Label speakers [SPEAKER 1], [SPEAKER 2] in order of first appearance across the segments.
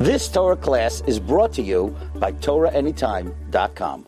[SPEAKER 1] This Torah class is brought to you by TorahAnytime.com.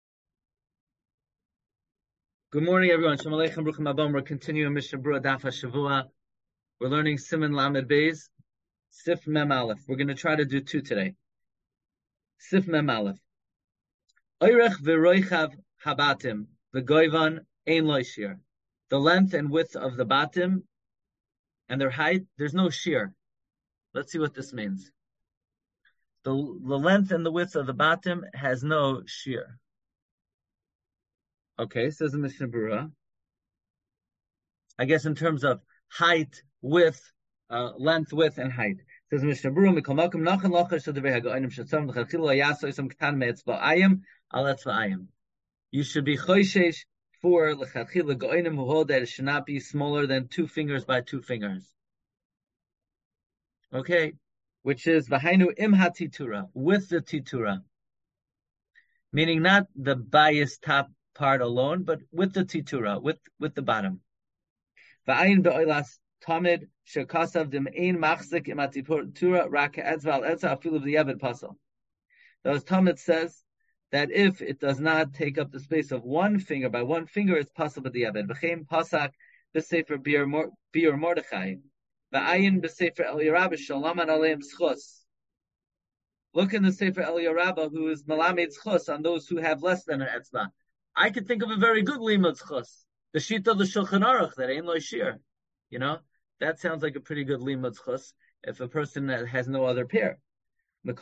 [SPEAKER 2] Good morning, everyone. Shalom Aleichem, Bruchim Abom. We're continuing Mishnah Berurah Daf HaShavua. We're learning Siman Lamed Beis, Sif Mem Aleph. We're going to try to do two today. Sif Mem Aleph. Oirech v'roichav habatim v'goivan ein lo shir. The length and width of the batim and their height, there's no shear. Let's see what this means. The length and the width of the batim has no shear. Okay, says the Mishnah Berurah. I guess in terms of height, width, length, width, and height. Says Mishnah Berurah, Mikol Makom Nachan Locha Shadavei HaGoinim Shetzam L'Chadchila Yaso Isam K'tan Me'etzba Ayim Al Etzba Ayim. You should be choishesh for L'Chadchila Goinim who hold that it should not be smaller than 2 fingers by 2 fingers. Okay, which is V'hainu Im HaTitura, with the Titura. Meaning not the bias top part alone, but with the Titura, with the bottom. V'ayin be'oilas tamid shekasav dim ein machzik im atitura rak etzva al etza afilu v'yavad pasal. Thus Talmud says that if it does not take up the space of 1 finger by 1 finger, it's possible v'yavad. V'chein pasak b'sefer biur Mordechai. V'ayin b'sefer Eliyahu shalaman aleim schos. Look in the Sefer Eliyahu who is malamed schos on those who have less than an etzva. I could think of a very good limud schos. The shita of the Shulchan Aruch that ain't lo shir. You know, that sounds like a pretty good limud schos if a person that has no other pair. It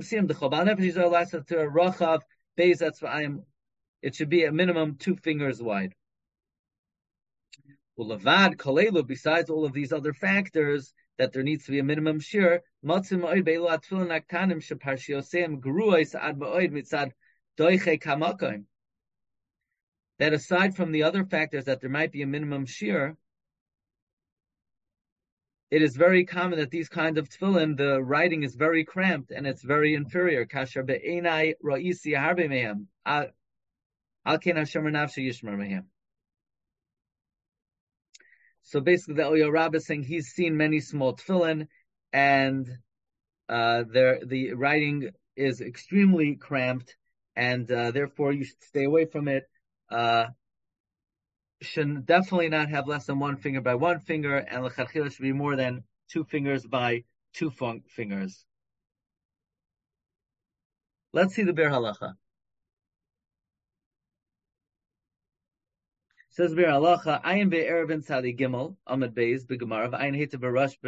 [SPEAKER 2] should be a minimum 2 fingers wide. Besides all of these other factors, that there needs to be a minimum shear, that aside from the other factors that there might be a minimum shear, it is very common that these kinds of tefillin, the writing is very cramped and it's very inferior. So basically, the Eliyahu is saying he's seen many small tefillin, and the writing is extremely cramped, and therefore you should stay away from it. Should definitely not have less than 1 finger by 1 finger, and l'chadchila should be more than 2 fingers by 2 fingers. Let's see the Be'er Halacha. Says Be'er Halacha, Ayin be'erevin tzadi gimel, Amud Beis, be'gemarav, Ayin heta b'rosh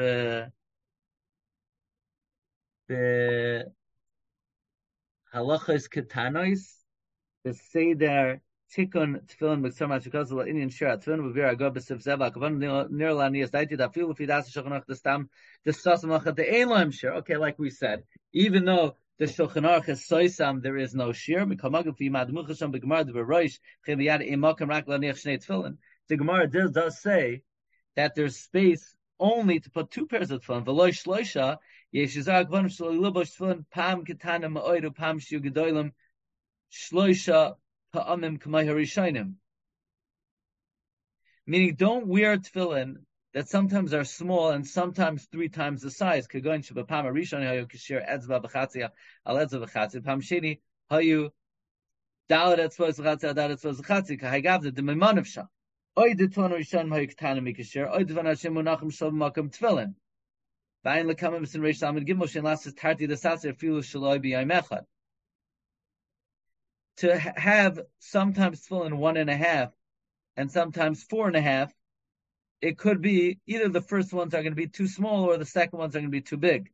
[SPEAKER 2] halachos ketanois, the seder tikun tefillin b'ksar ma'ashikos l'inyan shira tefillin b'vir agor b'sif zeva kavan nir la'niyas daiti dafilu fidas shochanach destam desasam lachat de'ein lo'em shir. Okay, like we said, even though the Shulchan Aruch is soisam, there is no shear. The Gemara does say that there's space only to put 2 pairs of tefillin. V'loy shloisha yeshizar gvanim shloilobosh tefillin pam ketana ma'oidu pam shiu gedolim shloisha pa'amim k'may harishainim. Meaning, don't wear tefillin that sometimes are small and sometimes 3 times the size. Kagoin shebapam harishon hayu kishir etzva v'chatzia al etzva v'chatzia pam sheni hayu dalet etzva v'chatzia dalet etzva v'chatzia kahaygav the memanavsha. Oy the tefillin rishon hayu ketana mikishir oy the vanashim munachim shel makom tefillin. V'ayin lekamim b'sin reish lamed gimel shen lasses tarti the satzer filu shaloi b'yayim echad. To have sometimes tefillin 1.5 and sometimes 4.5, it could be either the first ones are going to be too small or the second ones are going to be too big.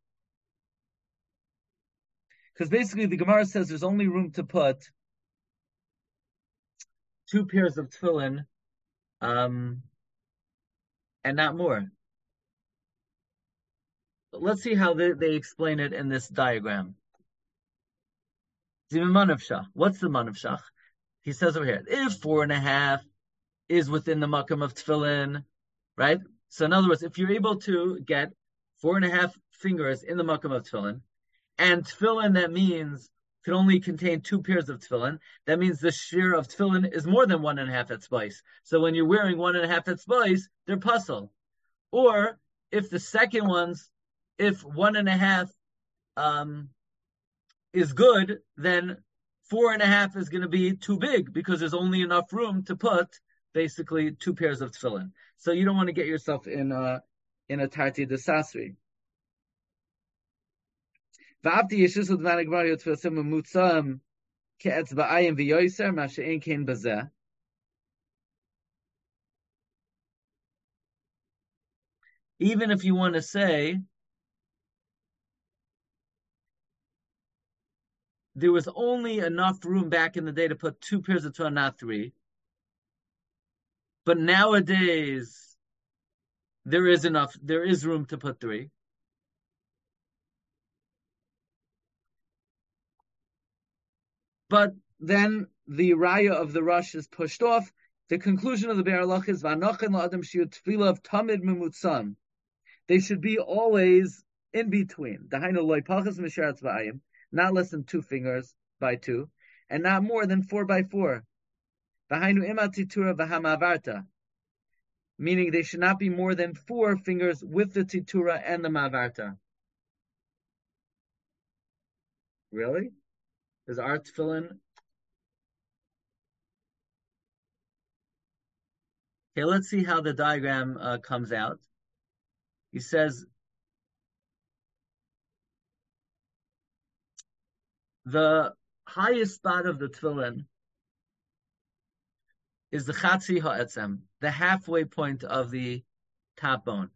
[SPEAKER 2] Because basically the Gemara says there's only room to put 2 pairs of tefillin and not more. But let's see how they explain it in this diagram. What's the manavshach? He says over here, if 4.5 is within the makam of tefillin, right? So in other words, if you're able to get 4.5 fingers in the makam of tefillin, and tefillin that means can only contain 2 pairs of tefillin, that means the shear of tefillin is more than 1.5 etzbais. So when you're wearing 1.5 etzbais, they're puzzle. Or if the second ones, if 1.5 is good, then 4.5 is going to be too big because there's only enough room to put basically 2 pairs of tefillin. So you don't want to get yourself in a tarti desasri. V'avti yeshusud v'anagvar yotfisim mutzam ke'etz ba'ayim v'yoyser ma'she'en kein bazeh. Even if you want to say there was only enough room back in the day to put 2 pairs of tefillin, not 3. But nowadays, there is room to put 3. But then the raya of the rush is pushed off. The conclusion of the Be'er Halach is V'anochen la'adam shiur tefillah tamid memutzam. They should be always in between. Dahainu loy pachas misharatz ba'ayim, not less than 2 fingers by 2, and not more than 4 by 4. Dahainu ima titura v'hamavarta, meaning they should not be more than 4 fingers with the titura and the mavarta. Really? Is our tefillin? Okay, let's see how the diagram comes out. He says the highest spot of the tefillin is the chatzi ha'etzem, the halfway point of the top bone.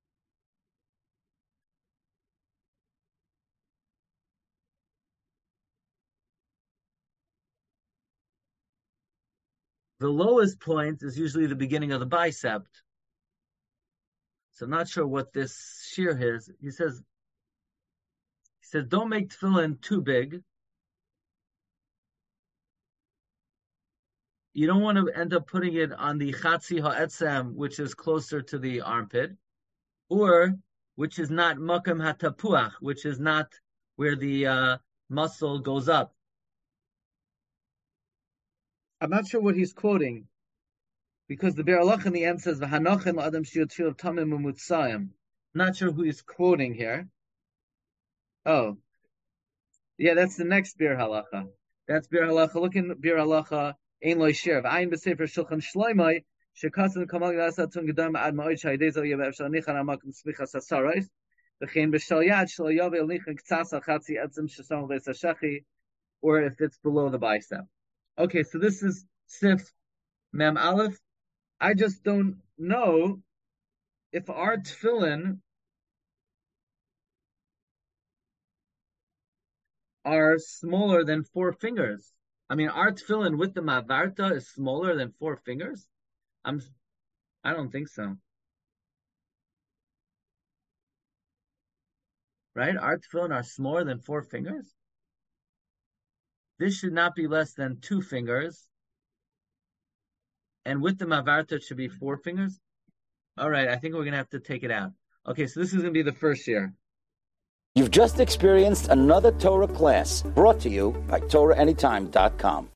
[SPEAKER 2] The lowest point is usually the beginning of the bicep. So I'm not sure what this shear is. He says, don't make tefillin too big. You don't want to end up putting it on the chatzi ha'etzem, which is closer to the armpit, or which is not makam hatapuach, which is not where the muscle goes up. I'm not sure what he's quoting, because the Be'er Halach in the end says v'hanochen la'adam shiur tefillah tamim u'mutzayim. Not sure who he's quoting here. Oh, yeah, that's the next Be'er Halacha. That's Be'er Halacha. Look in Be'er Halacha. Ein loy shir. V'ayin b'sefer Shulchan Shloimeh shekatzon kamal g'asatun gedam ad ma'od shayidei zol yev efshar nichan amakim smichas hasaros v'chein b'shal yad shlo yavel nichan k'tzas achatzi etzim shesam v'es hashachi, or if it's below the bicep. Okay, so this is Sif Mem Aleph. I just don't know if our tefillin are smaller than 4 fingers. I mean, our tefillin with the mavarta is smaller than 4 fingers? I don't think so. Right? Our tefillin are smaller than 4 fingers? This should not be less than 2 fingers. And with the mavarta, it should be 4 fingers. All right, I think we're going to have to take it out. Okay, so this is going to be the first year.
[SPEAKER 1] You've just experienced another Torah class brought to you by TorahAnytime.com.